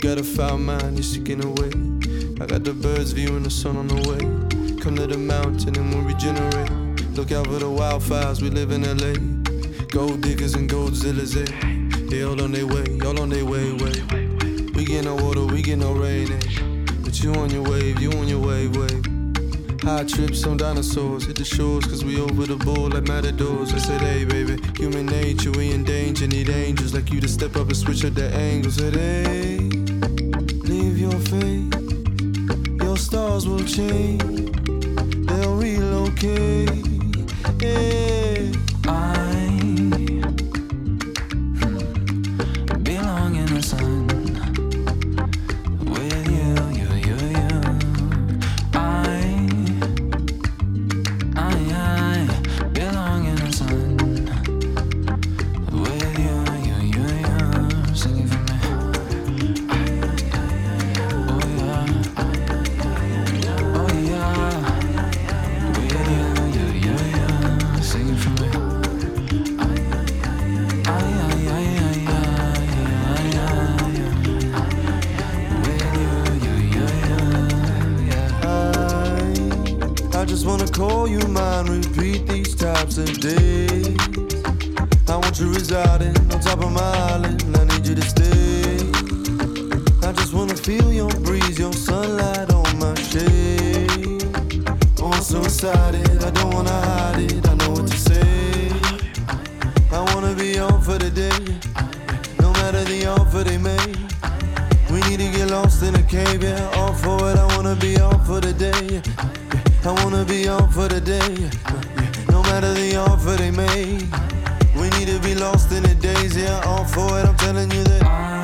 got a foul mind, you're seeking away. I got the birds viewing the sun on the way. Come to the mountain and we'll regenerate. Look out for the wildfires, we live in LA. Gold diggers and goldzillas, eh? They all on their way, all on their way. We get no water, we get no rain, eh? But you on your wave, you on your wave. High trips on dinosaurs, hit the shores, cause we over the board like matadors. I said, hey baby, human nature, we in danger, need angels like you to step up and switch up the angles. Said, hey, leave your fate, your stars will change, they'll relocate, yeah. I belong in the sun with you. I belong in the sun with you. Sing it for me. Oh yeah, with you. Sing it for me. I just wanna call you mine, repeat these types of days. I want you residing on top of my island, I need you to stay. I just wanna feel your breeze, your sunlight on my shade. Oh, I'm so excited, I don't wanna hide it, I know what to say. I wanna be on for the day, no matter the offer they make. We need to get lost in a cave, yeah, all for it, I wanna be on for the day. I wanna be on for the day, no matter the offer they make. We need to be lost in the days, yeah, all for it, I'm telling you that.